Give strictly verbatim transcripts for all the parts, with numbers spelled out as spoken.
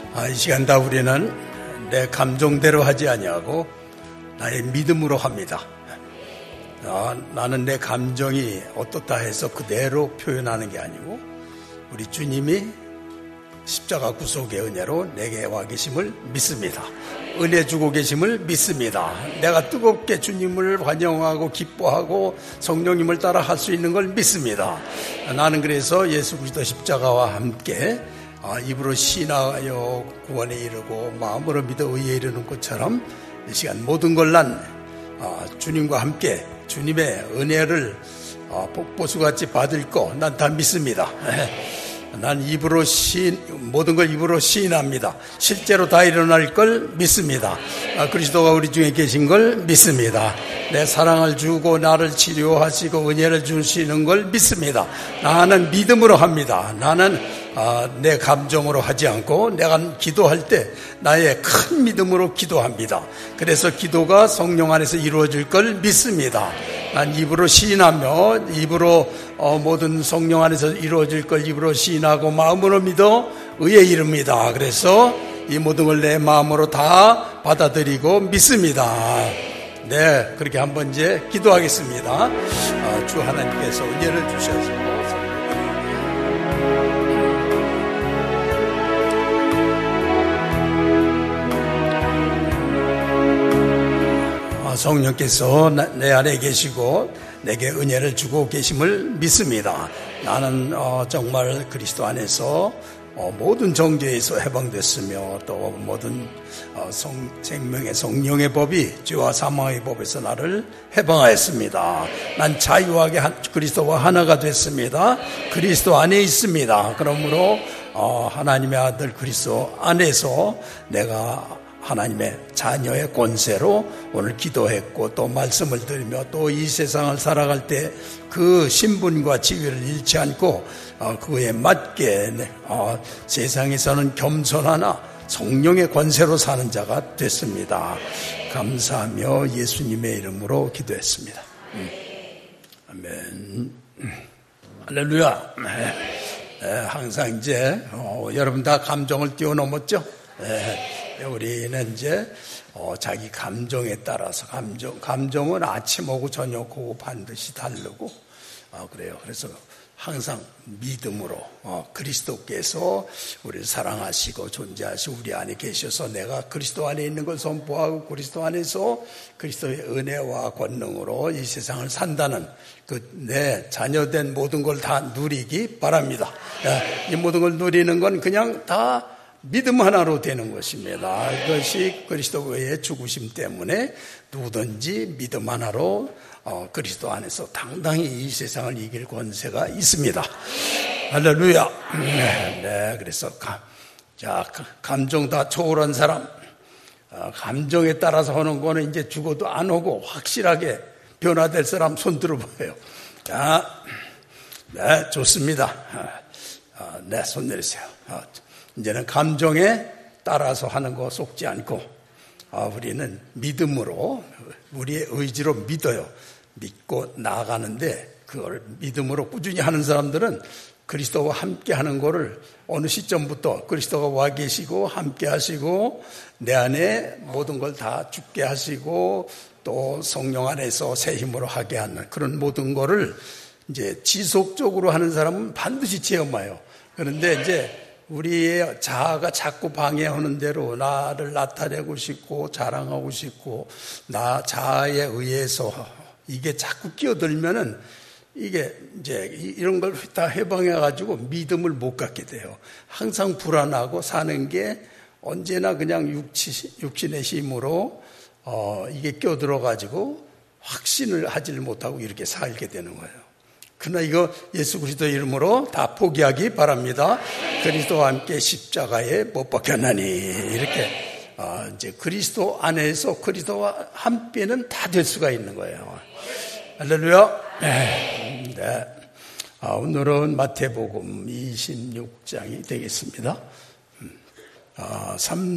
아, 이 시간 다 우리는 내 감정대로 하지 아니하고 나의 믿음으로 합니다. 아, 나는 내 감정이 어떻다 해서 그대로 표현하는 게 아니고 우리 주님이 십자가 구속의 은혜로 내게 와 계심을 믿습니다. 은혜 주고 계심을 믿습니다. 내가 뜨겁게 주님을 환영하고 기뻐하고 성령님을 따라 할 수 있는 걸 믿습니다. 나는 그래서 예수 그리스도 십자가와 함께 입으로 시인하여 구원에 이르고 마음으로 믿어 의에 이르는 것처럼 이 시간 모든 걸 난 주님과 함께 주님의 은혜를 복보수같이 받을 거 난 다 믿습니다. 난 입으로 시인, 모든 걸 입으로 시인합니다. 실제로 다 일어날 걸 믿습니다. 그리스도가 우리 중에 계신 걸 믿습니다. 내 사랑을 주고 나를 치료하시고 은혜를 주시는 걸 믿습니다. 나는 믿음으로 합니다. 나는 내 감정으로 하지 않고 내가 기도할 때 나의 큰 믿음으로 기도합니다. 그래서 기도가 성령 안에서 이루어질 걸 믿습니다. 난 입으로 시인하며 입으로 모든 성령 안에서 이루어질 걸 입으로 시인하고 마음으로 믿어 의에 이릅니다. 그래서 이 모든 걸 내 마음으로 다 받아들이고 믿습니다. 네, 그렇게 한번 이제 기도하겠습니다. 주 하나님께서 은혜를 주셔서 성령께서 내 안에 계시고 내게 은혜를 주고 계심을 믿습니다. 나는 정말 그리스도 안에서 모든 정죄에서 해방됐으며 또 모든 성, 생명의 성령의 법이 죄와 사망의 법에서 나를 해방하였습니다. 난 자유하게 그리스도와 하나가 됐습니다. 그리스도 안에 있습니다. 그러므로 하나님의 아들 그리스도 안에서 내가 하나님의 자녀의 권세로 오늘 기도했고 또 말씀을 들으며 또 이 세상을 살아갈 때 그 신분과 지위를 잃지 않고 그에 맞게 세상에서는 겸손하나 성령의 권세로 사는 자가 됐습니다. 감사하며 예수님의 이름으로 기도했습니다. 아멘. 할렐루야. 항상 이제 여러분 다 감정을 뛰어넘었죠? 우리는 이제 어, 자기 감정에 따라서 감정, 감정은 아침 오고 저녁 오고 반드시 다르고 어, 그래요. 그래서 항상 믿음으로 어, 그리스도께서 우리를 사랑하시고 존재하시고 우리 안에 계셔서 내가 그리스도 안에 있는 걸 선포하고 그리스도 안에서 그리스도의 은혜와 권능으로 이 세상을 산다는 그 내 자녀된 모든 걸 다 누리기 바랍니다. 이 모든 걸 누리는 건 그냥 다 믿음 하나로 되는 것입니다. 이것이 그리스도의 죽으심 때문에 누구든지 믿음 하나로 그리스도 안에서 당당히 이 세상을 이길 권세가 있습니다. 할렐루야. 네, 네, 그래서 감, 자, 감정 다 초월한 사람, 감정에 따라서 하는 거는 이제 죽어도 안 오고 확실하게 변화될 사람 손 들어봐요. 자, 네, 좋습니다. 네, 손 내리세요. 이제는 감정에 따라서 하는 거 속지 않고 우리는 믿음으로 우리의 의지로 믿어요. 믿고 나아가는데 그걸 믿음으로 꾸준히 하는 사람들은 그리스도와 함께 하는 거를 어느 시점부터 그리스도가 와 계시고 함께 하시고 내 안에 모든 걸 다 죽게 하시고 또 성령 안에서 새 힘으로 하게 하는 그런 모든 거를 이제 지속적으로 하는 사람은 반드시 체험해요. 그런데 이제 우리의 자아가 자꾸 방해하는 대로 나를 나타내고 싶고 자랑하고 싶고 나 자아에 의해서 이게 자꾸 끼어들면은 이게 이제 이런 걸 다 해방해가지고 믿음을 못 갖게 돼요. 항상 불안하고 사는 게 언제나 그냥 육치, 육신의 힘으로 어, 이게 껴들어가지고 확신을 하지를 못하고 이렇게 살게 되는 거예요. 그러나 이거 예수 그리스도 이름으로 다 포기하기 바랍니다. 그리스도와 함께 십자가에 못 박혔나니 이렇게 어, 이제 그리스도 안에서 그리스도와 함께는 다 될 수가 있는 거예요. 할렐루야. 네. 네. 아, 오늘은 마태복음 이십육 장이 되겠습니다. 아,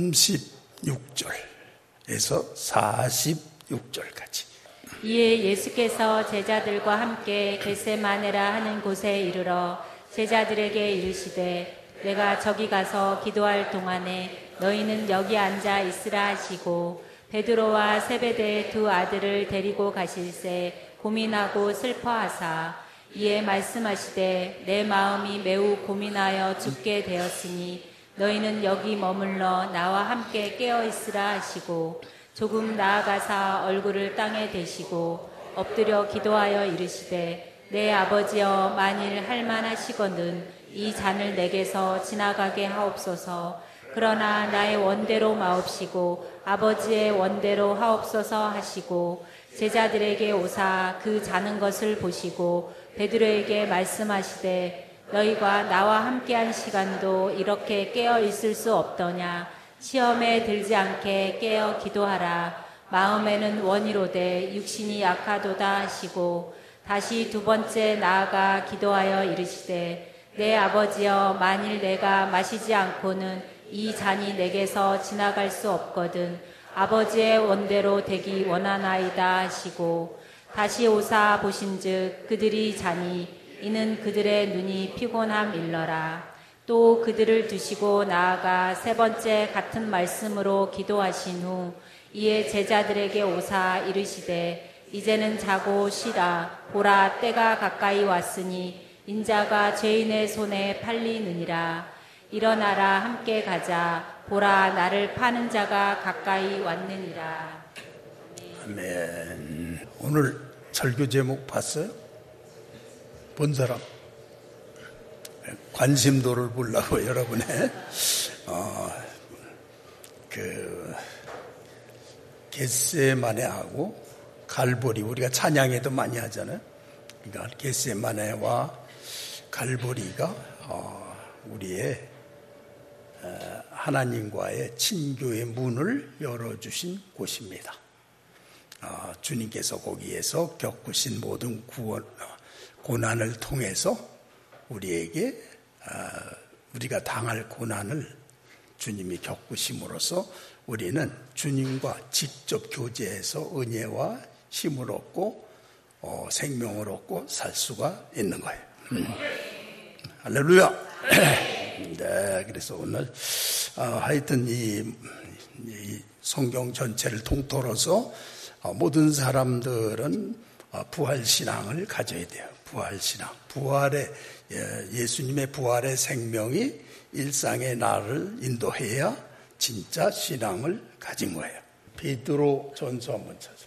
삼십육 절에서 사십육 절까지. 이에 예수께서 제자들과 함께 겟세마네라 하는 곳에 이르러 제자들에게 이르시되 내가 저기 가서 기도할 동안에 너희는 여기 앉아 있으라 하시고 베드로와 세베대의 두 아들을 데리고 가실새 고민하고 슬퍼하사 이에 말씀하시되 내 마음이 매우 고민하여 죽게 되었으니 너희는 여기 머물러 나와 함께 깨어 있으라 하시고 조금 나아가사 얼굴을 땅에 대시고 엎드려 기도하여 이르시되 내 아버지여 만일 할만하시거든 이 잔을 내게서 지나가게 하옵소서. 그러나 나의 원대로 마옵시고 아버지의 원대로 하옵소서 하시고 제자들에게 오사 그 자는 것을 보시고 베드로에게 말씀하시되 너희가 나와 함께한 시간도 이렇게 깨어 있을 수 없더냐. 시험에 들지 않게 깨어 기도하라. 마음에는 원이로되 육신이 약하도다 하시고 다시 두 번째 나아가 기도하여 이르시되 내 아버지여 만일 내가 마시지 않고는 이 잔이 내게서 지나갈 수 없거든 아버지의 원대로 되기 원하나이다 하시고 다시 오사 보신즉 그들이 자니 이는 그들의 눈이 피곤함 일러라. 또 그들을 두시고 나아가 세 번째 같은 말씀으로 기도하신 후 이에 제자들에게 오사 이르시되 이제는 자고 쉬라. 보라 때가 가까이 왔으니 인자가 죄인의 손에 팔리느니라. 일어나라 함께 가자. 보라 나를 파는 자가 가까이 왔느니라. 아멘. 오늘 설교 제목 봤어요? 본 사람? 관심도를 보려고 여러분의 어, 그 겟세마네하고 갈보리, 우리가 찬양에도 많이 하잖아요. 그러니까 겟세마네와 갈보리가 어, 우리의 어, 하나님과의 친교의 문을 열어주신 곳입니다. 어, 주님께서 거기에서 겪으신 모든 구원, 고난을 통해서 우리에게 어, 우리가 당할 고난을 주님이 겪으심으로써 우리는 주님과 직접 교제해서 은혜와 힘을 얻고 어, 생명을 얻고 살 수가 있는 거예요. 음. 할렐루야. 네, 그래서 오늘 어, 하여튼 이, 이 성경 전체를 통틀어서 어, 모든 사람들은 어, 부활신앙을 가져야 돼요. 부활신앙. 부활의 예, 예수님의 부활의 생명이 일상의 나를 인도해야 진짜 신앙을 가진 거예요. 베드로 전서 한번 찾아봐요.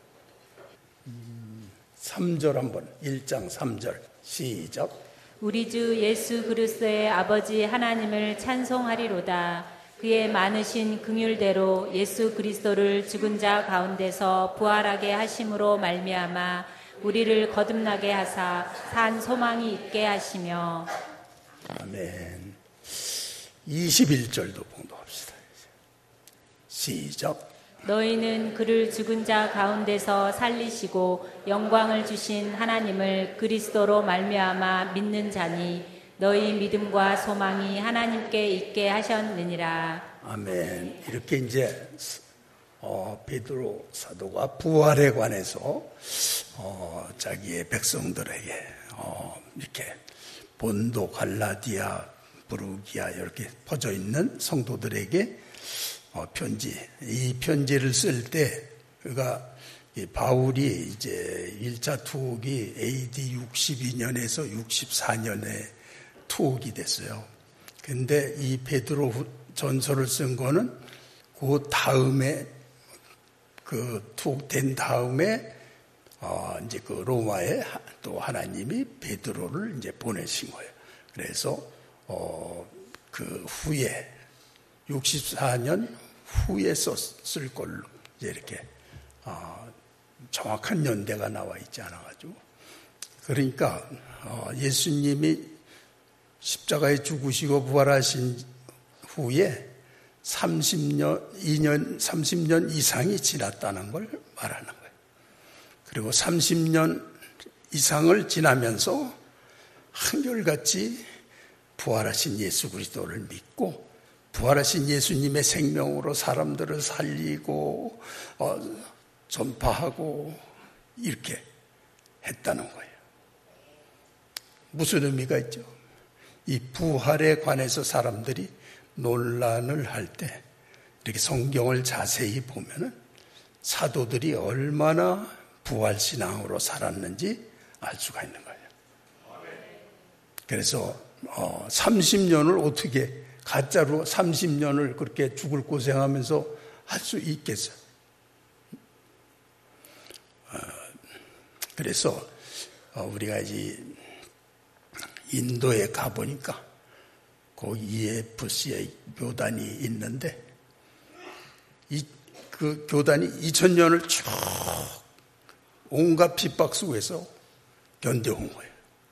음, 삼 절 한번, 일 장 삼 절 시작. 우리 주 예수 그리스도의 아버지 하나님을 찬송하리로다. 그의 많으신 긍휼대로 예수 그리스도를 죽은 자 가운데서 부활하게 하심으로 말미암아 우리를 거듭나게 하사 산 소망이 있게 하시며. 아멘. 이십일 절도 봉독합시다. 시작. 너희는 그를 죽은 자 가운데서 살리시고 영광을 주신 하나님을 그리스도로 말미암아 믿는 자니 너희 믿음과 소망이 하나님께 있게 하셨느니라. 아멘. 이렇게 이제 어, 베드로 사도가 부활에 관해서 어, 자기의 백성들에게 어, 이렇게 본도, 갈라디아, 부르기아 이렇게 퍼져 있는 성도들에게 어, 편지, 이 편지를 쓸 때 그가 이 바울이 이제 일 차 투옥이 에이디 육십이 년에서 육십사 년에 투옥이 됐어요. 근데 이 베드로 전서를 쓴 거는 그 다음에 그 투옥된 다음에 어 이제 그 로마에 또 하나님이 베드로를 이제 보내신 거예요. 그래서 어 그 후에 육십사 년 후에 썼을 걸로 이제 이렇게 어 정확한 연대가 나와 있지 않아가지고 그러니까 어 예수님이 십자가에 죽으시고 부활하신 후에 삼십 년, 이 년, 삼십 년 이상이 지났다는 걸 말하는 거예요. 그리고 삼십 년 이상을 지나면서 한결같이 부활하신 예수 그리스도를 믿고 부활하신 예수님의 생명으로 사람들을 살리고 어, 전파하고 이렇게 했다는 거예요. 무슨 의미가 있죠? 이 부활에 관해서 사람들이 논란을 할 때 이렇게 성경을 자세히 보면은 사도들이 얼마나 부활신앙으로 살았는지 알 수가 있는 거예요. 그래서 어, 삼십 년을 어떻게 가짜로 삼십 년을 그렇게 죽을 고생하면서 할 수 있겠어요? 어, 그래서 어, 우리가 이제 인도에 가보니까 거기 이에프씨의 교단이 있는데 이, 그 교단이 이천 년을 쭉 온갖 핍박 속에서 견뎌온 거예요.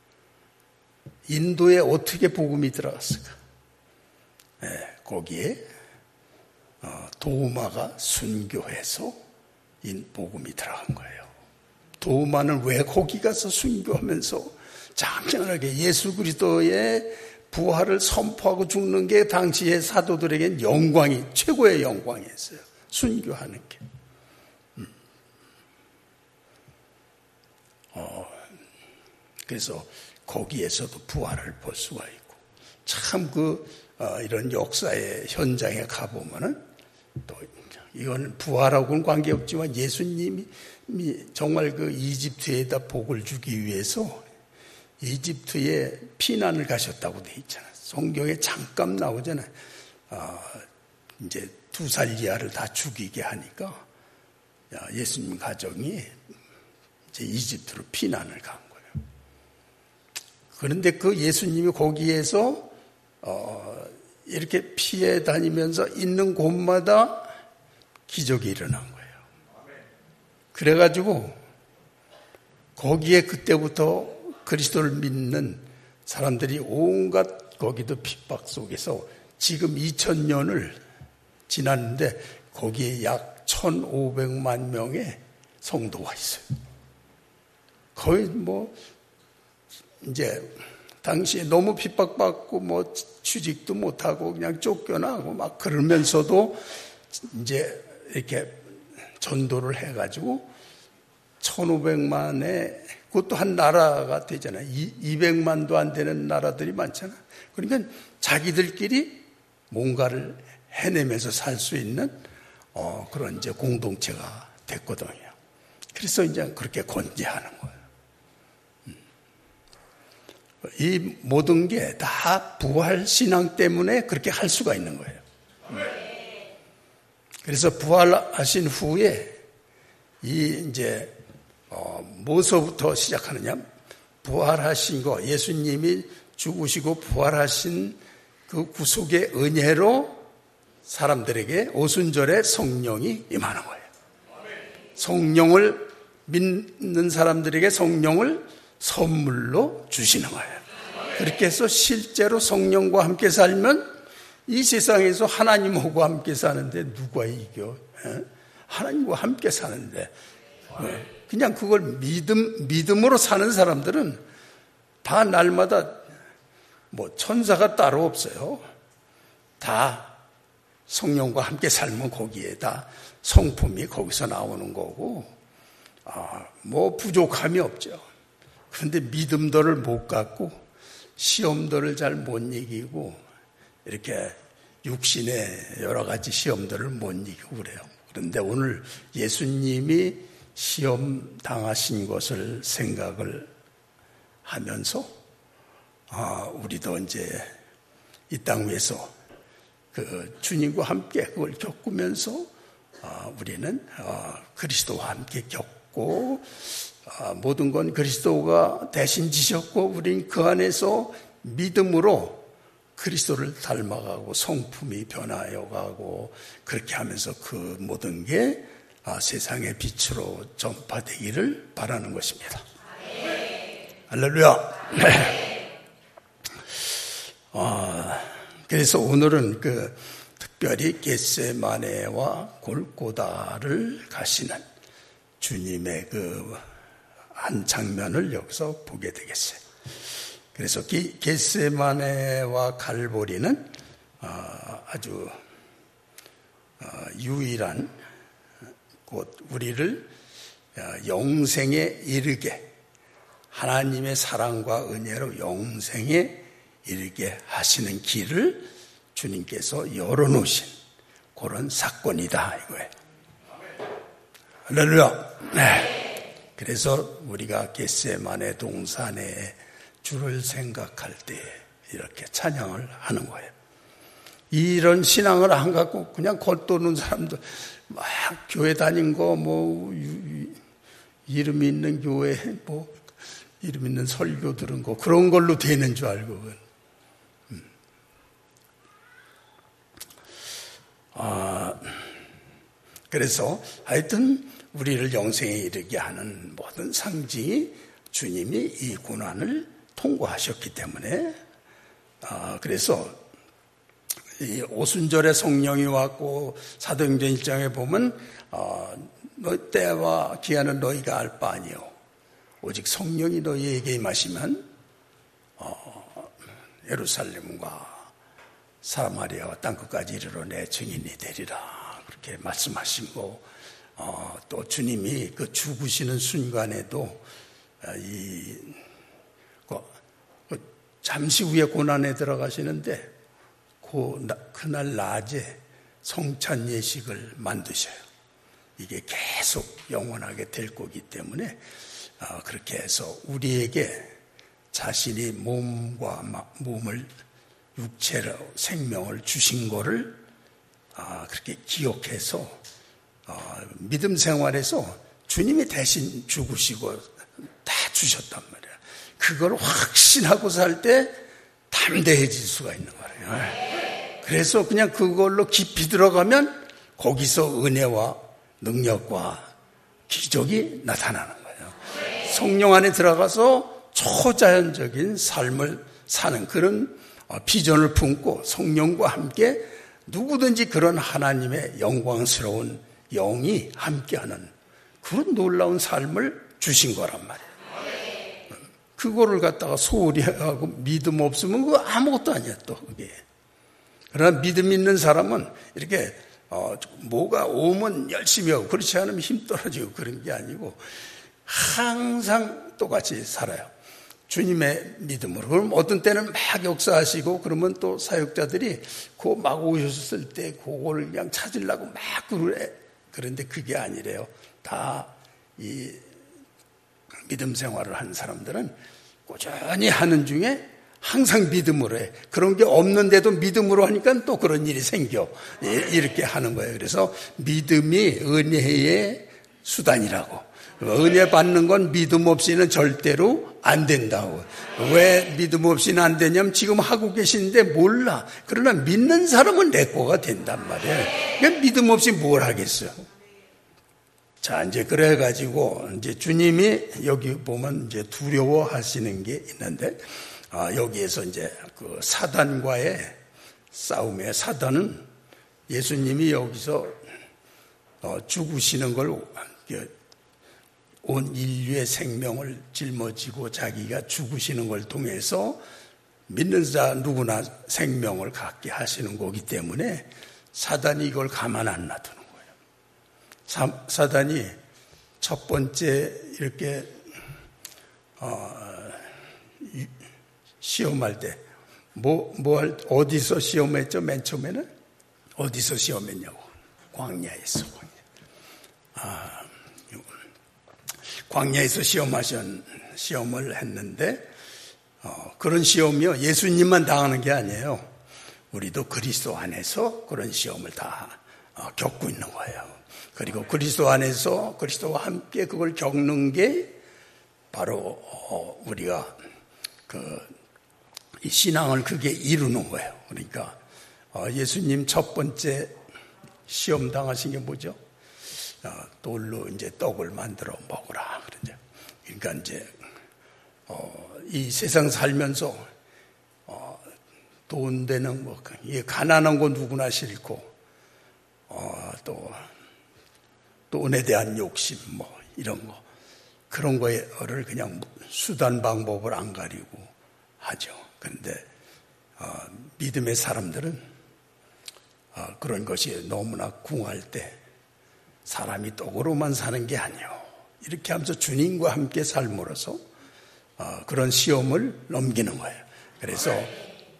인도에 어떻게 복음이 들어갔을까? 네, 거기에 어, 도마가 순교해서 인 복음이 들어간 거예요. 도마는 왜 거기 가서 순교하면서 장렬하게 예수 그리스도의 부활을 선포하고 죽는 게 당시의 사도들에겐 영광이 최고의 영광이었어요. 순교하는 게. 음. 어, 그래서 거기에서도 부활을 볼 수가 있고 참 그 어, 이런 역사의 현장에 가보면은 또 이건 부활하고는 관계없지만 예수님이 정말 그 이집트에다 복을 주기 위해서 이집트에 피난을 가셨다고 돼 있잖아요. 성경에 잠깐 나오잖아요. 어, 이제 두 살 이하를 다 죽이게 하니까 예수님 가정이 이제 이집트로 피난을 간 거예요. 그런데 그 예수님이 거기에서 어, 이렇게 피해 다니면서 있는 곳마다 기적이 일어난 거예요. 그래가지고 거기에 그때부터 그리스도를 믿는 사람들이 온갖 거기도 핍박 속에서 지금 이천 년을 지났는데 거기에 약 천오백만 명의 성도가 있어요. 거의 뭐 이제 당시에 너무 핍박받고 뭐 취직도 못하고 그냥 쫓겨나고 막 그러면서도 이제 이렇게 전도를 해가지고 천오백만의 그것도 한 나라가 되잖아요. 이백만도 안 되는 나라들이 많잖아요. 그러니까 자기들끼리 뭔가를 해내면서 살 수 있는 어, 그런 이제 공동체가 됐거든요. 그래서 이제 그렇게 권재하는 거예요. 이 모든 게 다 부활 신앙 때문에 그렇게 할 수가 있는 거예요. 그래서 부활하신 후에 이 이제 어, 뭐서부터 시작하느냐? 부활하신 거, 예수님이 죽으시고 부활하신 그 구속의 은혜로 사람들에게 오순절에 성령이 임하는 거예요. 성령을 믿는 사람들에게 성령을 선물로 주시는 거예요. 그렇게 해서 실제로 성령과 함께 살면 이 세상에서 하나님하고 함께 사는데 누가 이겨? 하나님과 함께 사는데 그냥 그걸 믿음, 믿음으로 사는 사람들은 다 날마다 뭐 천사가 따로 없어요. 다 성령과 함께 살면 거기에 다 성품이 거기서 나오는 거고, 아, 뭐 부족함이 없죠. 그런데 믿음들을 못 갖고 시험들을 잘 못 이기고 이렇게 육신의 여러 가지 시험들을 못 이기고 그래요. 그런데 오늘 예수님이 시험 당하신 것을 생각을 하면서 아, 우리도 이제 이 땅 위에서 그 주님과 함께 그걸 겪으면서 아, 우리는 아, 그리스도와 함께 겪고 아, 모든 건 그리스도가 대신 지셨고 우리는 그 안에서 믿음으로 그리스도를 닮아가고 성품이 변하여 가고 그렇게 하면서 그 모든 게 아, 세상의 빛으로 전파되기를 바라는 것입니다. 할렐루야. 네. 아, 그래서 오늘은 그 특별히 겟세마네와 골고다를 가시는 주님의 그 한 장면을 여기서 보게 되겠어요. 그래서 겟세마네와 갈보리는 아주 유일한 곧 우리를 영생에 이르게 하나님의 사랑과 은혜로 영생에 이르게 하시는 길을 주님께서 열어놓으신 그런 사건이다 이거예요. 할렐루야. 네. 그래서 우리가 겟세마네 동산에 주를 생각할 때 이렇게 찬양을 하는 거예요. 이런 신앙을 안 갖고 그냥 겉도는 사람들 막 교회 다닌 거 뭐 이름 있는 교회 뭐 이름 있는 설교 들은 거 그런 걸로 되는 줄 알고 음. 아 그래서 하여튼 우리를 영생에 이르게 하는 모든 상징이 주님이 이 고난을 통과하셨기 때문에 아 그래서 이 오순절에 성령이 왔고 사도행전 일 장에 보면 어, 너 때와 기한은 너희가 알 바 아니요 오직 성령이 너희에게 임하시면 어, 예루살렘과 사마리아와 땅끝까지 이르러 내 증인이 되리라 그렇게 말씀하시고 어, 또 주님이 그 죽으시는 순간에도 이 그, 그 잠시 후에 고난에 들어가시는데 그, 그날 낮에 성찬 예식을 만드셔요. 이게 계속 영원하게 될 거기 때문에 어, 그렇게 해서 우리에게 자신이 몸과 몸을 육체로 생명을 주신 거를 어, 그렇게 기억해서 어, 믿음 생활에서 주님이 대신 죽으시고 다 주셨단 말이에요. 그걸 확신하고 살 때 담대해질 수가 있는 거예요. 그래서 그냥 그걸로 깊이 들어가면 거기서 은혜와 능력과 기적이 나타나는 거예요. 성령 안에 들어가서 초자연적인 삶을 사는 그런 비전을 품고 성령과 함께 누구든지 그런 하나님의 영광스러운 영이 함께하는 그런 놀라운 삶을 주신 거란 말이에요. 그거를 갖다가 소홀히 하고 믿음 없으면 그거 아무것도 아니야 또 그게. 그러나 믿음 있는 사람은 이렇게 어, 뭐가 오면 열심히 하고 그렇지 않으면 힘 떨어지고 그런 게 아니고 항상 똑같이 살아요. 주님의 믿음으로. 그럼 어떤 때는 막 역사하시고 그러면 또 사역자들이 그 막 오셨을 때 그걸 그냥 찾으려고 막 그래. 그런데 그게 아니래요. 다 이 믿음 생활을 하는 사람들은 꾸준히 하는 중에 항상 믿음으로 해. 그런 게 없는데도 믿음으로 하니까 또 그런 일이 생겨. 이렇게 하는 거예요. 그래서 믿음이 은혜의 수단이라고. 은혜 받는 건 믿음 없이는 절대로 안 된다고. 왜 믿음 없이는 안 되냐면 지금 하고 계시는데 몰라. 그러나 믿는 사람은 내 거가 된단 말이에요. 그러니까 믿음 없이 뭘 하겠어요. 자, 이제 그래가지고 이제 주님이 여기 보면 이제 두려워하시는 게 있는데 아, 여기에서 이제 그 사단과의 싸움에 사단은 예수님이 여기서 어, 죽으시는 걸 온 인류의 생명을 짊어지고 자기가 죽으시는 걸 통해서 믿는 자 누구나 생명을 갖게 하시는 거기 때문에 사단이 이걸 가만 안 놔두는 거예요. 사, 사단이 첫 번째 이렇게 어, 시험할 때 뭐, 뭐 할, 어디서 시험했죠? 맨 처음에는 어디서 시험했냐고 광야에서 광야. 아, 광야에서 시험하신 시험을 했는데 어, 그런 시험이요 예수님만 당하는 게 아니에요. 우리도 그리스도 안에서 그런 시험을 다 어, 겪고 있는 거예요. 그리고 그리스도 안에서 그리스도와 함께 그걸 겪는 게 바로 어, 우리가 그 이 신앙을 그게 이루는 거예요. 그러니까 어, 예수님 첫 번째 시험 당하신 게 뭐죠? 어, 돌로 이제 떡을 만들어 먹으라 그러죠. 그러니까 이제 어, 이 세상 살면서 어, 돈 되는 뭐 가난한 거 누구나 싫고 어, 또 돈에 대한 욕심 뭐 이런 거 그런 거를 그냥 수단 방법을 안 가리고 하죠. 그런데 어, 믿음의 사람들은 어, 그런 것이 너무나 궁할 때 사람이 떡으로만 사는 게 아니요. 이렇게 하면서 주님과 함께 삶으로써 어, 그런 시험을 넘기는 거예요. 그래서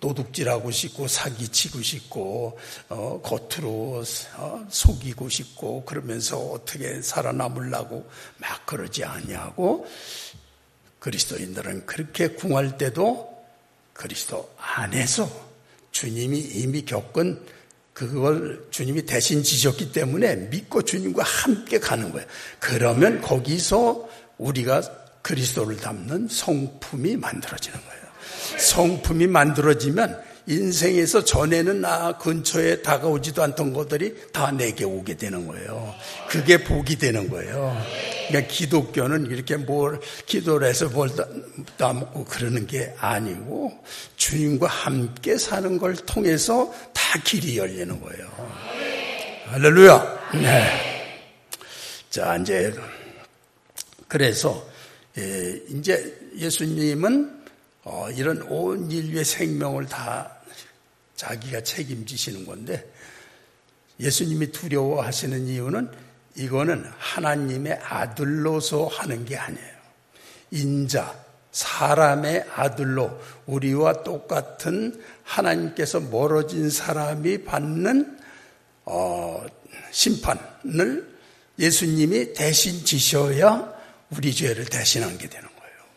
도둑질하고 싶고 사기치고 싶고 어, 겉으로 어, 속이고 싶고 그러면서 어떻게 살아남으려고 막 그러지 아니하고 그리스도인들은 그렇게 궁할 때도 그리스도 안에서 주님이 이미 겪은 그걸 주님이 대신 지셨기 때문에 믿고 주님과 함께 가는 거예요. 그러면 거기서 우리가 그리스도를 담는 성품이 만들어지는 거예요. 성품이 만들어지면 인생에서 전에는 나 근처에 다가오지도 않던 것들이 다 내게 오게 되는 거예요. 그게 복이 되는 거예요. 그러니까 기독교는 이렇게 뭘 기도를 해서 뭘 따먹고 그러는 게 아니고 주님과 함께 사는 걸 통해서 다 길이 열리는 거예요. 할렐루야. 네. 자, 이제 그래서 이제 예수님은 어, 이런 온 인류의 생명을 다 자기가 책임지시는 건데 예수님이 두려워하시는 이유는 이거는 하나님의 아들로서 하는 게 아니에요. 인자, 사람의 아들로 우리와 똑같은 하나님께서 멀어진 사람이 받는 어, 심판을 예수님이 대신 지셔야 우리 죄를 대신한 게 되는 거예요.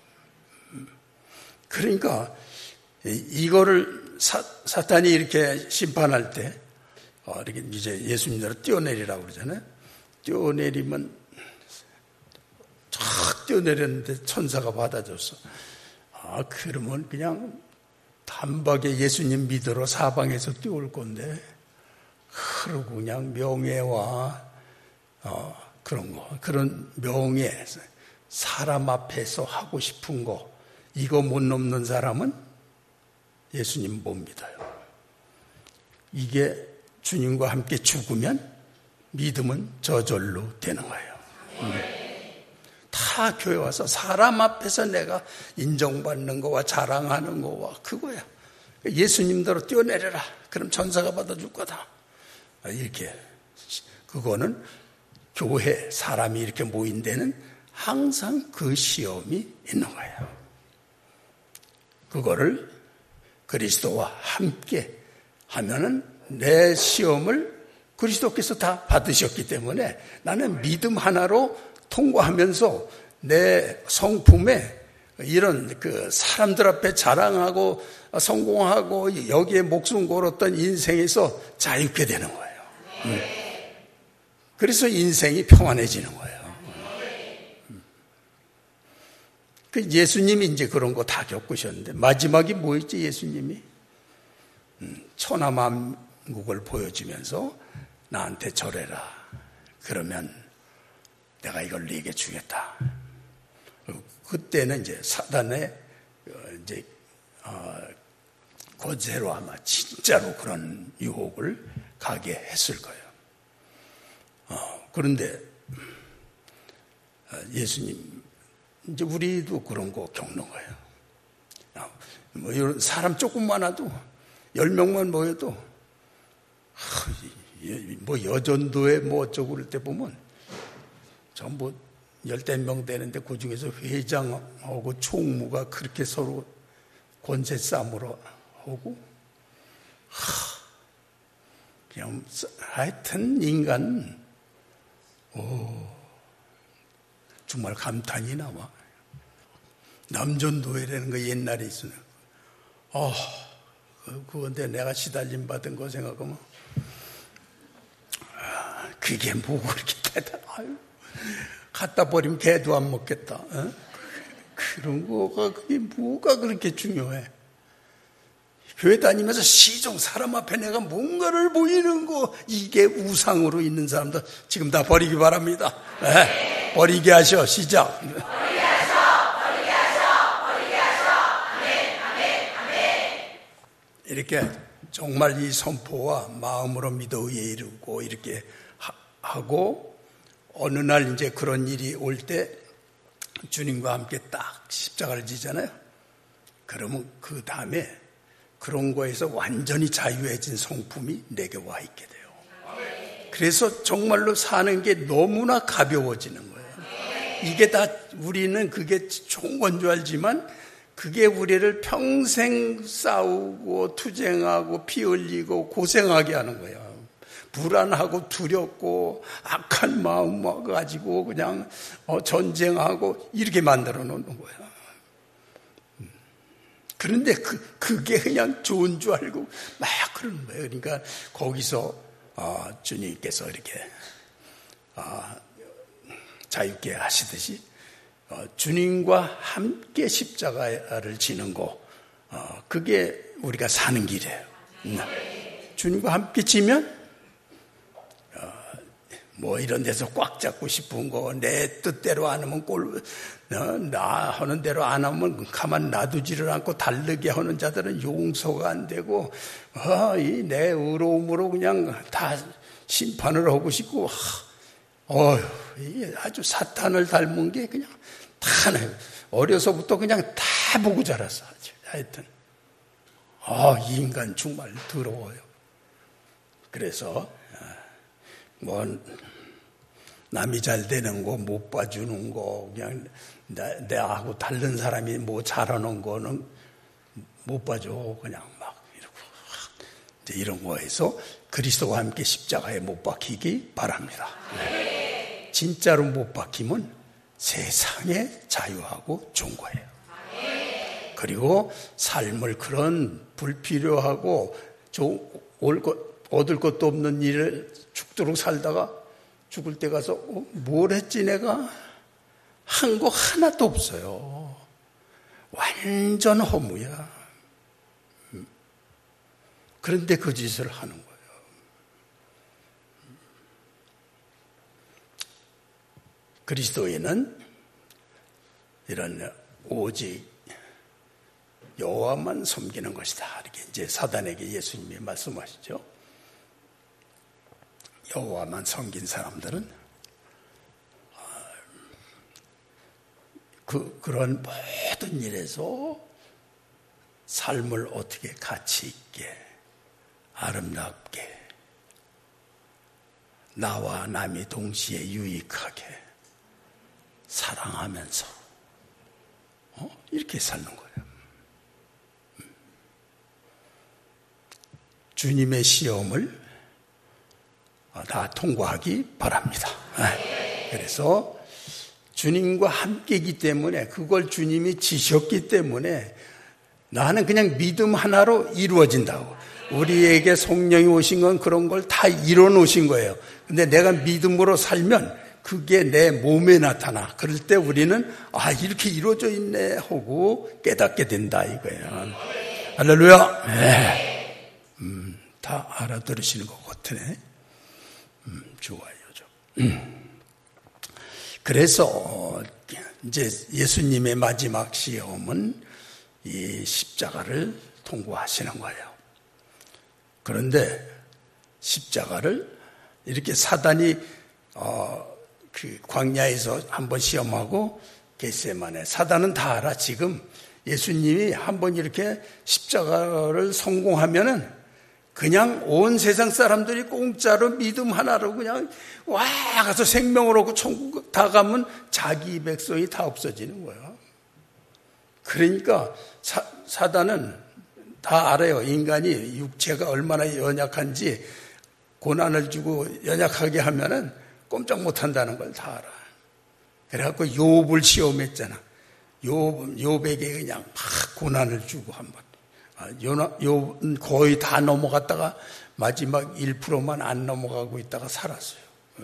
그러니까 이거를 사, 사탄이 이렇게 심판할 때 어, 이렇게 이제 예수님대로 뛰어내리라고 그러잖아요. 뛰어내리면 쫙 뛰어내렸는데 천사가 받아줬어. 아, 그러면 그냥 단박에 예수님 믿으러 사방에서 뛰어올 건데 그러고 그냥 명예와 어, 그런 거, 그런 명예, 사람 앞에서 하고 싶은 거 이거 못 넘는 사람은 예수님 못 믿어요. 이게 주님과 함께 죽으면 믿음은 저절로 되는 거예요. 네. 다 교회 와서 사람 앞에서 내가 인정받는 거와 자랑하는 거와 그거야. 예수님대로 뛰어내려라. 그럼 천사가 받아줄 거다. 이렇게 그거는 교회 사람이 이렇게 모인 데는 항상 그 시험이 있는 거예요. 그거를 그리스도와 함께 하면은 내 시험을 그리스도께서 다 받으셨기 때문에 나는 믿음 하나로 통과하면서 내 성품에 이런 그 사람들 앞에 자랑하고 성공하고 여기에 목숨 걸었던 인생에서 자유케 되는 거예요. 그래서 인생이 평안해지는 거예요. 예수님이 이제 그런 거 다 겪으셨는데 마지막이 뭐였지 예수님이? 천하만국을 보여주면서 나한테 절해라. 그러면 내가 이걸 네게 주겠다. 그때는 이제 사단의 이제 거제로 아마 진짜로 그런 유혹을 가게 했을 거예요. 어, 그런데 예수님 이제 우리도 그런 거 겪는 거예요. 뭐 이런 사람 조금 많아도 열 명만 모여도 뭐 여전도에 뭐 어쩌고 그럴 때 보면 전부 열댓 명 되는데 그 중에서 회장하고 총무가 그렇게 서로 권세 싸움으로 하고 그냥 하여튼 인간 오, 정말 감탄이 나와. 남전도회라는 거 옛날에 있으면 어, 그건데 내가 시달림 받은 거 생각하면 그게 뭐 그렇게 대단해요. 갖다 버리면 개도 안 먹겠다. 어? 그런 거가 그게 뭐가 그렇게 중요해. 교회 다니면서 시종 사람 앞에 내가 뭔가를 보이는 거 이게 우상으로 있는 사람들 지금 다 버리기 바랍니다. 네, 버리게 하셔. 시작. 버리게 하셔. 버리게 하셔. 버리게 하셔. 아멘. 아멘. 아멘. 이렇게 정말 이 선포와 마음으로 믿어 의에 이르고 이렇게 하고 어느 날 이제 그런 일이 올 때 주님과 함께 딱 십자가를 지잖아요. 그러면 그 다음에 그런 거에서 완전히 자유해진 성품이 내게 와 있게 돼요. 그래서 정말로 사는 게 너무나 가벼워지는 거예요. 이게 다 우리는 그게 좋은 건 줄 알지만 그게 우리를 평생 싸우고 투쟁하고 피 흘리고 고생하게 하는 거예요. 불안하고 두렵고 악한 마음 가지고 그냥 전쟁하고 이렇게 만들어 놓는 거예요. 그런데 그, 그게 그냥 좋은 줄 알고 막 그러는 거예요. 그러니까 거기서 어, 주님께서 이렇게 어, 자유케 하시듯이 어, 주님과 함께 십자가를 지는 거, 어, 그게 우리가 사는 길이에요. 음. 주님과 함께 지면 어, 뭐 이런 데서 꽉 잡고 싶은 거, 내 뜻대로 안 하면 꼴, 어, 나 하는 대로 안 하면 가만 놔두지를 않고 다르게 하는 자들은 용서가 안 되고, 어, 이 내 의로움으로 그냥 다 심판을 하고 싶고, 어휴, 이 아주 사탄을 닮은 게 그냥 다 나요. 어려서부터 그냥 다 보고 자랐어. 하여튼, 아, 이 인간 정말 더러워요. 그래서 뭐 남이 잘 되는 거 못 봐주는 거, 그냥 내하고 다른 사람이 뭐 잘하는 거는 못 봐줘. 그냥 막 이러고 이제 이런 거에서 그리스도와 함께 십자가에 못 박히기 바랍니다. 네. 진짜로 못 박히면 세상에 자유하고 좋은 거예요. 그리고 삶을 그런 불필요하고 올 것, 얻을 것도 없는 일을 죽도록 살다가 죽을 때 가서 어, 뭘 했지 내가? 한 거 하나도 없어요. 완전 허무야. 그런데 그 짓을 하는 거예요. 그리스도인은 이런 오직 여호와만 섬기는 것이다. 이렇게 이제 사단에게 예수님이 말씀하시죠. 여호와만 섬긴 사람들은 그 그런 모든 일에서 삶을 어떻게 가치 있게 아름답게 나와 남이 동시에 유익하게 사랑하면서 어? 이렇게 사는 거예요. 주님의 시험을 다 통과하기 바랍니다. 그래서 주님과 함께이기 때문에 그걸 주님이 지셨기 때문에 나는 그냥 믿음 하나로 이루어진다고. 우리에게 성령이 오신 건 그런 걸 다 이뤄 놓으신 거예요. 근데 내가 믿음으로 살면 그게 내 몸에 나타나. 그럴 때 우리는 아 이렇게 이루어져 있네 하고 깨닫게 된다 이거예요. 할렐루야. 네. 음, 다 알아들으시는 것 같으네. 음, 좋아요. 음. 그래서 이제 예수님의 마지막 시험은 이 십자가를 통과하시는 거예요. 그런데 십자가를 이렇게 사단이 어, 그 광야에서 한번 시험하고 겟세마네. 사단은 다 알아. 지금 예수님이 한번 이렇게 십자가를 성공하면은 그냥 온 세상 사람들이 공짜로 믿음 하나로 그냥 와 가서 생명을 얻고 천국 다 가면 자기 백성이 다 없어지는 거예요. 그러니까 사, 사단은 다 알아요. 인간이 육체가 얼마나 연약한지 고난을 주고 연약하게 하면은 꼼짝 못한다는 걸 다 알아. 그래갖고 욥을 시험했잖아. 욥, 욥에게 그냥 막 고난을 주고 한번. 욥은 거의 다 넘어갔다가 마지막 일 퍼센트만 안 넘어가고 있다가 살았어요.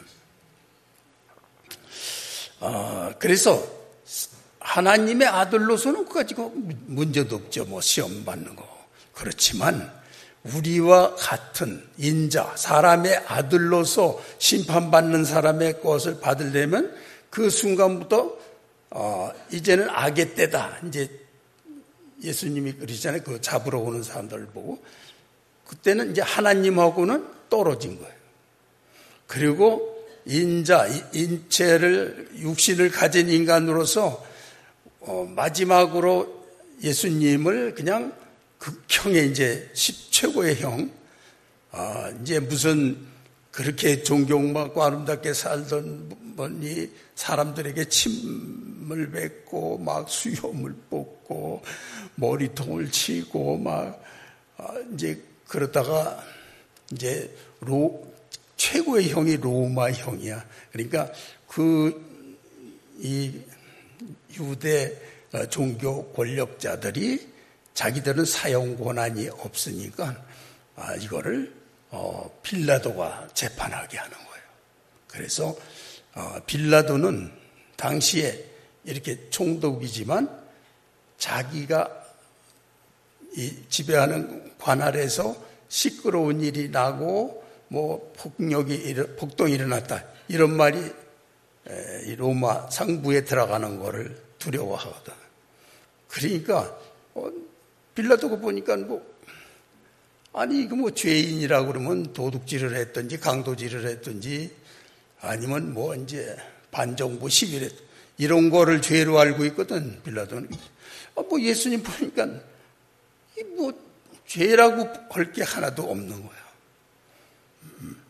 어, 그래서 하나님의 아들로서는 그거 가지고 문제도 없죠. 뭐 시험 받는 거. 그렇지만 우리와 같은 인자, 사람의 아들로서 심판받는 사람의 것을 받으려면 그 순간부터 어, 이제는 악의 때다. 이제 예수님이 그러시잖아요. 그 잡으러 오는 사람들을 보고 그때는 이제 하나님하고는 떨어진 거예요. 그리고 인자, 인체를 육신을 가진 인간으로서 어, 마지막으로 예수님을 그냥 극형의 이제 최고의 형, 어, 이제 무슨 그렇게 존경받고 아름답게 살던 분이 사람들에게 침을 뱉고 막 수염을 뽑고 머리통을 치고 막 이제 그러다가 이제 로 최고의 형이 로마 형이야. 그러니까 그 이 유대 종교 권력자들이 자기들은 사형 권한이 없으니까 아, 이거를 어, 빌라도가 재판하게 하는 거예요. 그래서 어, 빌라도는 당시에 이렇게 총독이지만 자기가 이 지배하는 관할에서 시끄러운 일이 나고 뭐 폭력이 폭동이 일어났다 이런 말이 이 로마 상부에 들어가는 거를 두려워하거든. 그러니까 어, 빌라도가 보니까 뭐 아니 이거 뭐 죄인이라고 그러면 도둑질을 했든지 강도질을 했든지 아니면 뭐 이제 반정부 시위를 했 이런 거를 죄로 알고 있거든. 빌라도는 어, 뭐 예수님 보니까 이 뭐 죄라고 할 게 하나도 없는 거야. 음.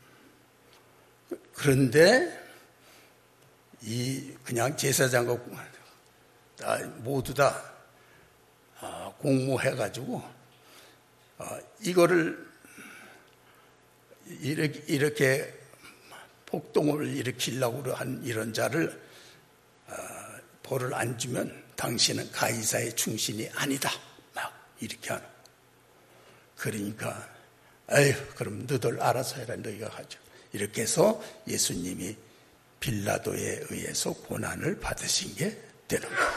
그런데 이 그냥 제사장과 다 모두 다 공모해가지고 이거를 이렇게, 이렇게 폭동을 일으키려고 한 이런 자를 벌을 안 주면 당신은 가이사의 충신이 아니다. 막 이렇게 하는. 그러니까 에휴 그럼 너들 알아서 해라. 너희가 하죠. 이렇게 해서 예수님이 빌라도에 의해서 고난을 받으신 게 되는 거예요.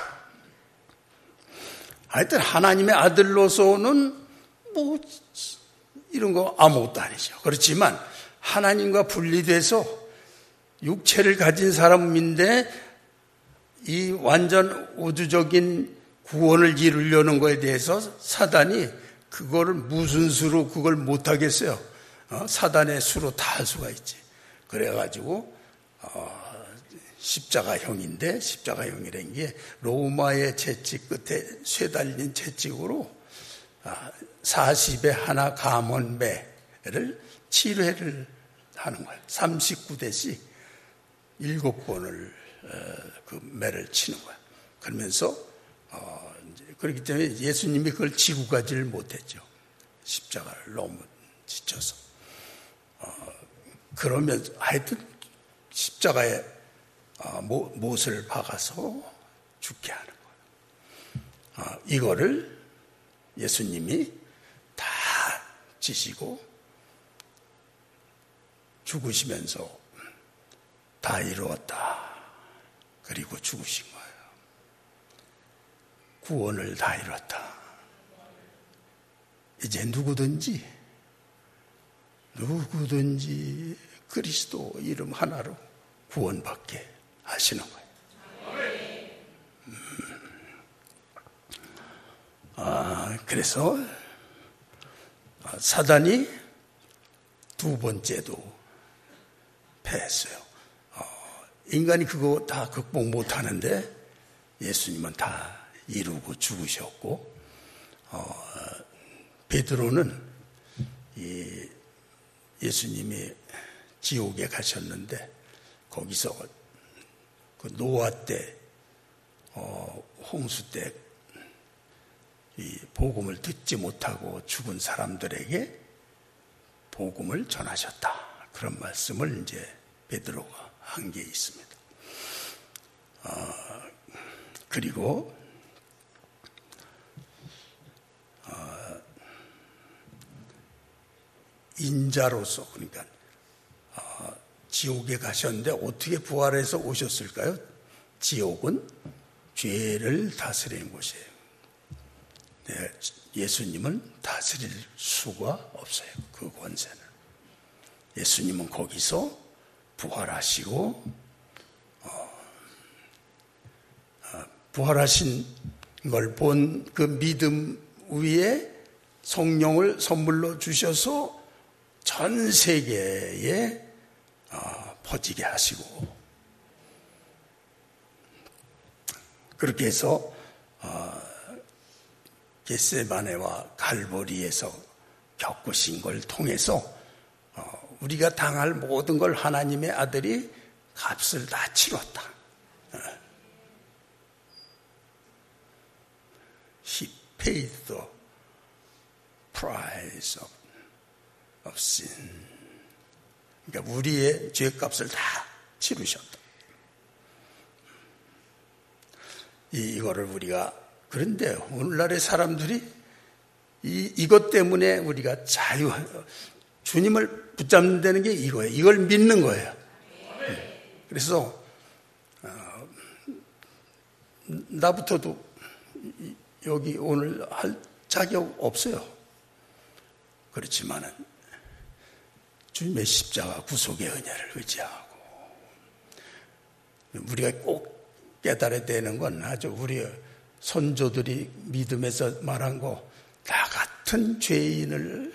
하여튼 하나님의 아들로서는 뭐 이런 거 아무것도 아니죠. 그렇지만 하나님과 분리돼서 육체를 가진 사람인데 이 완전 우주적인 구원을 이루려는 거에 대해서 사단이 그거를 무슨 수로 그걸 못하겠어요. 어? 사단의 수로 다 할 수가 있지. 그래가지고 어, 십자가형인데 십자가형이라는 게 로마의 채찍 끝에 쇠달린 채찍으로 사십에 하나 감원매를 칠 회를 하는 거예요. 삼십구 대씩 일곱 번을 그 매를 치는 거예요. 그러면서 어, 그렇기 때문에 예수님이 그걸 지고 가지를 못했죠. 십자가를 너무 지쳐서. 어, 그러면 하여튼 십자가에 어, 모, 못을 박아서 죽게 하는 거예요. 어, 이거를 예수님이 다 지시고 죽으시면서 다 이루었다. 그리고 죽으신 거예요. 구원을 다 이뤘다. 이제 누구든지 누구든지 그리스도 이름 하나로 구원받게 하시는 거예요. 음. 아, 그래서 사단이 두 번째도 패했어요. 어, 인간이 그거 다 극복 못하는데 예수님은 다 이루고 죽으셨고, 어, 베드로는 이 예수님이 지옥에 가셨는데 거기서 그 노아 때, 어, 홍수 때 이 복음을 듣지 못하고 죽은 사람들에게 복음을 전하셨다. 그런 말씀을 이제 베드로가 한 게 있습니다. 어, 그리고 어, 인자로서 그러니까 어, 지옥에 가셨는데 어떻게 부활해서 오셨을까요? 지옥은 죄를 다스리는 곳이에요. 네, 예수님은 다스릴 수가 없어요. 그 권세는. 예수님은 거기서 부활하시고 어, 어, 부활하신 걸 본 그 믿음 위에 성령을 선물로 주셔서 전 세계에 어, 퍼지게 하시고 그렇게 해서 어, 겟세마네와 갈보리에서 겪으신 걸 통해서 어, 우리가 당할 모든 걸 하나님의 아들이 값을 다 치렀다. He paid the price of, of sin. 그러니까 우리의 죄값을 다 치르셨다. 이, 이거를 우리가, 그런데 오늘날의 사람들이 이, 이것 때문에 우리가 자유, 주님을 붙잡는다는 게 이거예요. 이걸 믿는 거예요. 그래서 어, 나부터도 여기 오늘 할 자격 없어요. 그렇지만은 주님의 십자가 구속의 은혜를 의지하고 우리가 꼭 깨달아야 되는 건 아주 우리 선조들이 믿음에서 말한 거, 나 같은 죄인을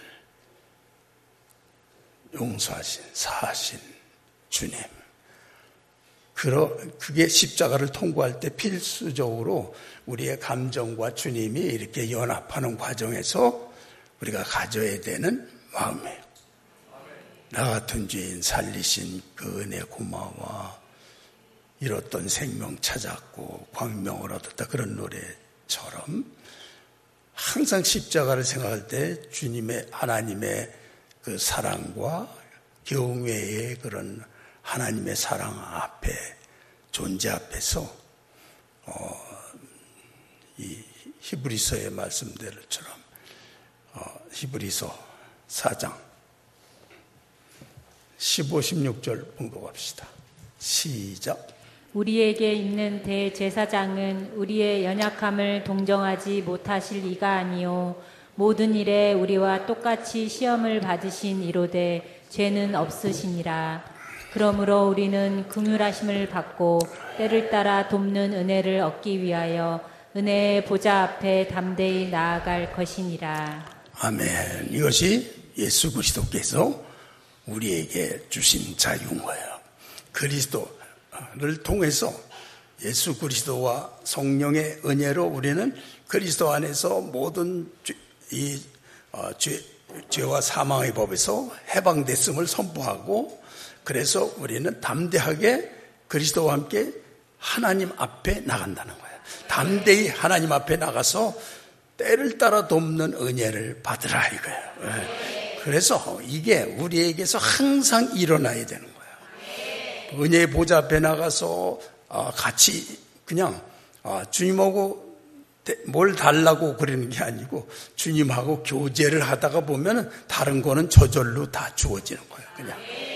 용서하신, 사하신 주님. 그게 십자가를 통과할 때 필수적으로 우리의 감정과 주님이 이렇게 연합하는 과정에서 우리가 가져야 되는 마음이에요. 나 같은 죄인 살리신 그 은혜 고마워. 잃었던 생명 찾았고 광명을 얻었다. 그런 노래처럼 항상 십자가를 생각할 때 주님의, 하나님의 그 사랑과 경외의 그런 하나님의 사랑 앞에, 존재 앞에서 어, 이 히브리서의 말씀대로처럼 어, 히브리서 사 장 십오, 십육 절 봉독합시다. 시작. 우리에게 있는 대제사장은 우리의 연약함을 동정하지 못하실 이가 아니요 모든 일에 우리와 똑같이 시험을 받으신 이로되 죄는 없으시니라. 그러므로 우리는 긍휼하심을 받고 때를 따라 돕는 은혜를 얻기 위하여 은혜의 보좌 앞에 담대히 나아갈 것이니라. 아멘. 이것이 예수 그리스도께서 우리에게 주신 자유인 거예요. 그리스도를 통해서 예수 그리스도와 성령의 은혜로 우리는 그리스도 안에서 모든 이 어, 죄, 죄와 사망의 법에서 해방됐음을 선포하고, 그래서 우리는 담대하게 그리스도와 함께 하나님 앞에 나간다는 거예요. 담대히 하나님 앞에 나가서 때를 따라 돕는 은혜를 받으라 이거예요. 그래서 이게 우리에게서 항상 일어나야 되는 거예요. 은혜의 보좌 앞에 나가서 같이 그냥 주님하고 뭘 달라고 그러는 게 아니고 주님하고 교제를 하다가 보면 다른 거는 저절로 다 주어지는 거예요. 그냥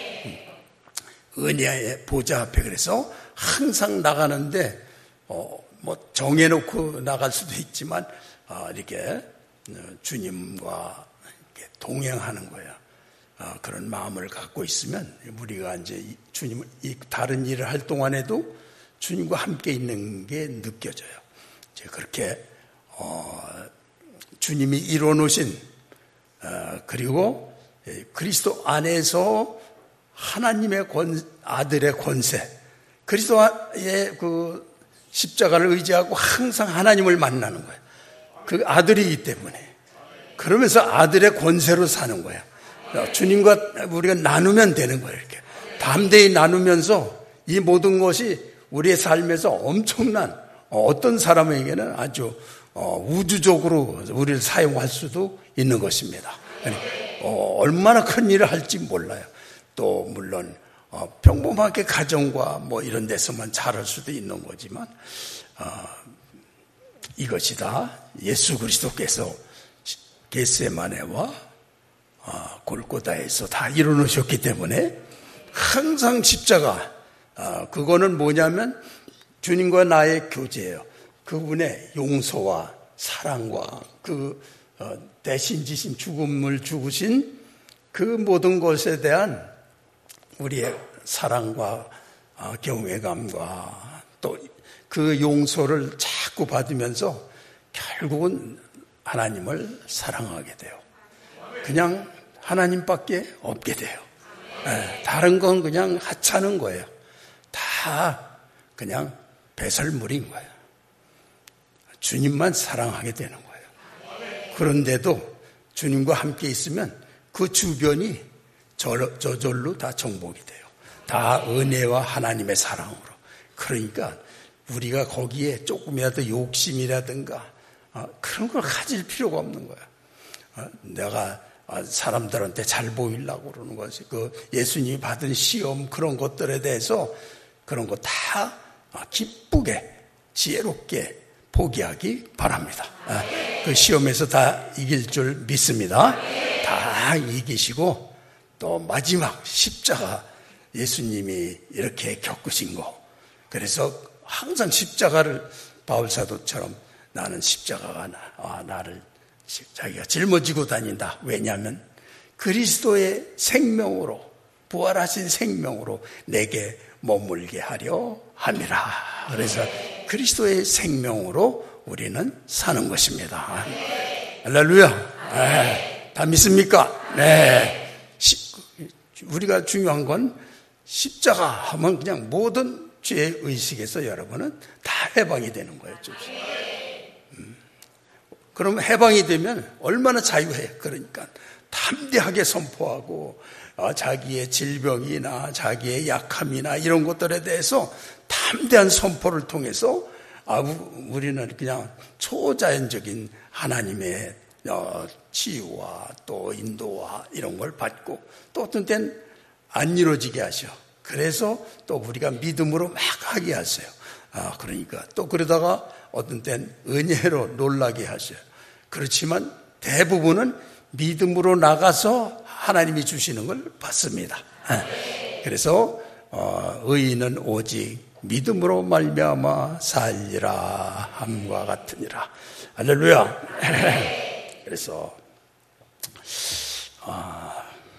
은혜의 보좌 앞에. 그래서 항상 나가는데 어, 뭐 정해놓고 나갈 수도 있지만 어, 이렇게 주님과 이렇게 동행하는 거예요. 어, 그런 마음을 갖고 있으면 우리가 이제 주님을 이 다른 일을 할 동안에도 주님과 함께 있는 게 느껴져요. 이제 그렇게 어, 주님이 이뤄놓으신 어, 그리고 그리스도 안에서 하나님의 권, 아들의 권세, 그리스도의 그 십자가를 의지하고 항상 하나님을 만나는 거예요. 그 아들이기 때문에. 그러면서 아들의 권세로 사는 거예요. 주님과 우리가 나누면 되는 거예요. 이렇게 담대히 나누면서 이 모든 것이 우리의 삶에서 엄청난, 어떤 사람에게는 아주 우주적으로 우리를 사용할 수도 있는 것입니다. 얼마나 큰 일을 할지 몰라요. 또 물론 어, 평범하게 가정과 뭐 이런 데서만 잘할 수도 있는 거지만 어, 이것이 다 예수 그리스도께서 겟세마네와 어, 골고다에서 다 이루어놓으셨기 때문에 항상 십자가, 어, 그거는 뭐냐면 주님과 나의 교제예요. 그분의 용서와 사랑과 그 어, 대신 지신 죽음을 죽으신 그 모든 것에 대한 우리의 사랑과 경외감과 또 그 용서를 자꾸 받으면서 결국은 하나님을 사랑하게 돼요. 그냥 하나님밖에 없게 돼요. 다른 건 그냥 하찮은 거예요. 다 그냥 배설물인 거예요. 주님만 사랑하게 되는 거예요. 그런데도 주님과 함께 있으면 그 주변이 저, 저절로 다 정복이 돼요. 다 은혜와 하나님의 사랑으로. 그러니까 우리가 거기에 조금이라도 욕심이라든가 어, 그런 걸 가질 필요가 없는 거야. 어, 내가 사람들한테 잘 보이려고 그러는 것이 그 예수님이 받은 시험 그런 것들에 대해서 그런 거 다 기쁘게 지혜롭게 포기하기 바랍니다. 그 시험에서 다 이길 줄 믿습니다. 다 이기시고 또 마지막 십자가 예수님이 이렇게 겪으신 거. 그래서 항상 십자가를 바울사도처럼 나는 십자가가 나, 아, 나를 자기가 짊어지고 다닌다. 왜냐하면 그리스도의 생명으로 부활하신 생명으로 내게 머물게 하려 함이라. 그래서 그리스도의 생명으로 우리는 사는 것입니다. 할렐루야. 네. 다 믿습니까? 네. 우리가 중요한 건 십자가 하면 그냥 모든 죄 의식에서 여러분은 다 해방이 되는 거예요. 음. 그러면 해방이 되면 얼마나 자유해. 그러니까 담대하게 선포하고 어, 자기의 질병이나 자기의 약함이나 이런 것들에 대해서 담대한 선포를 통해서 아, 우리는 그냥 초자연적인 하나님의 어, 치유와 또 인도와 이런 걸 받고 또 어떤 때는 안 이루어지게 하셔. 그래서 또 우리가 믿음으로 막 하게 하세요. 아, 그러니까 또 그러다가 어떤 때는 은혜로 놀라게 하셔요. 그렇지만 대부분은 믿음으로 나가서 하나님이 주시는 걸 받습니다. 그래서 어, 의인은 오직 믿음으로 말미암아 살리라 함과 같으니라. 할렐루야. 그래서 어,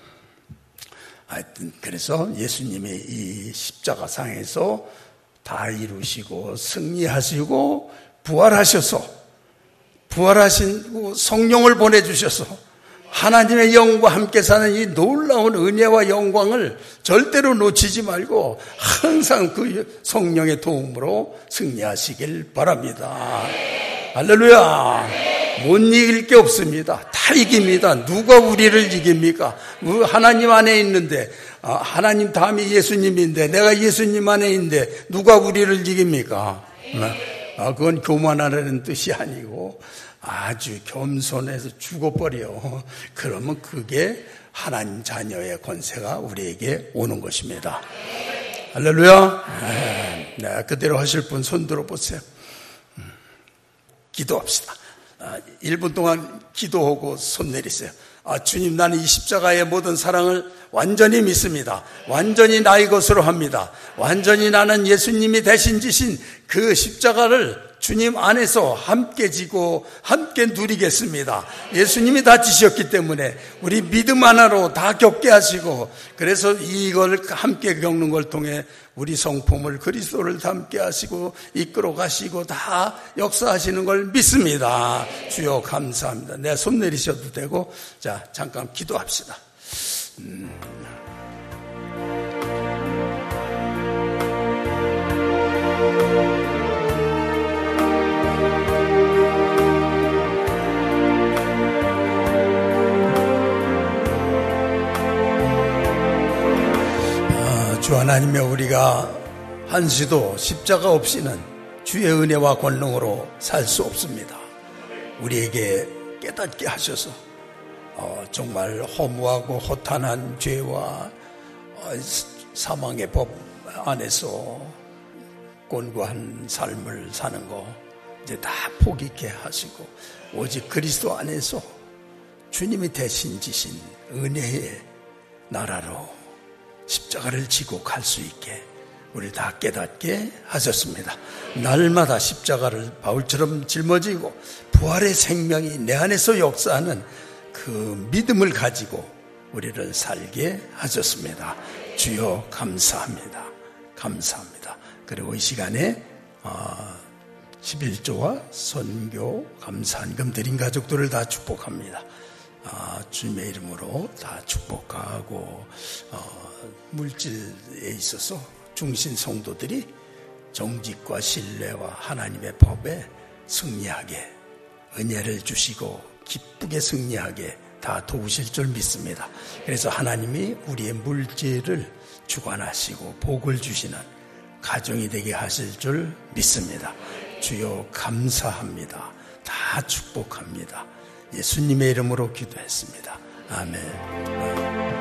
하여튼 그래서 예수님이 이 십자가상에서 다 이루시고 승리하시고 부활하셔서 부활하신 성령을 보내주셔서 하나님의 영과 함께 사는 이 놀라운 은혜와 영광을 절대로 놓치지 말고 항상 그 성령의 도움으로 승리하시길 바랍니다. 할렐루야. 못 이길 게 없습니다. 다 이깁니다. 누가 우리를 이깁니까? 하나님 안에 있는데 하나님 다음이 예수님인데 내가 예수님 안에 있는데 누가 우리를 이깁니까? 그건 교만하라는 뜻이 아니고 아주 겸손해서 죽어버려. 그러면 그게 하나님 자녀의 권세가 우리에게 오는 것입니다. 할렐루야. 네, 그대로 하실 분 손 들어보세요. 기도합시다. 일 분 동안 기도하고 손 내리세요. 아, 주님, 나는 이 십자가의 모든 사랑을 완전히 믿습니다. 완전히 나의 것으로 합니다. 완전히 나는 예수님이 대신 지신 그 십자가를 주님 안에서 함께 지고 함께 누리겠습니다. 예수님이 다 지셨기 때문에 우리 믿음 하나로 다 겪게 하시고 그래서 이걸 함께 겪는 걸 통해 우리 성품을 그리스도를 닮게 하시고 이끌어 가시고 다 역사하시는 걸 믿습니다. 주여 감사합니다. 내 손 내리셔도 되고 자 잠깐 기도합시다. 음. 주 하나님의 우리가 한시도 십자가 없이는 주의 은혜와 권능으로 살 수 없습니다. 우리에게 깨닫게 하셔서 어, 정말 허무하고 허탄한 죄와 어, 사망의 법 안에서 곤고한 삶을 사는 거 이제 다 포기케 하시고 오직 그리스도 안에서 주님이 대신 지신 은혜의 나라로 십자가를 지고 갈 수 있게 우리 다 깨닫게 하셨습니다. 날마다 십자가를 바울처럼 짊어지고 부활의 생명이 내 안에서 역사하는 그 믿음을 가지고 우리를 살게 하셨습니다. 주여 감사합니다. 감사합니다. 그리고 이 시간에 십일조와 선교 감사한금 드린 가족들을 다 축복합니다. 주님의 이름으로 다 축복하고 물질에 있어서 중신 성도들이 정직과 신뢰와 하나님의 법에 승리하게 은혜를 주시고 기쁘게 승리하게 다 도우실 줄 믿습니다. 그래서 하나님이 우리의 물질을 주관하시고 복을 주시는 가정이 되게 하실 줄 믿습니다. 주여 감사합니다. 다 축복합니다. 예수님의 이름으로 기도했습니다. 아멘.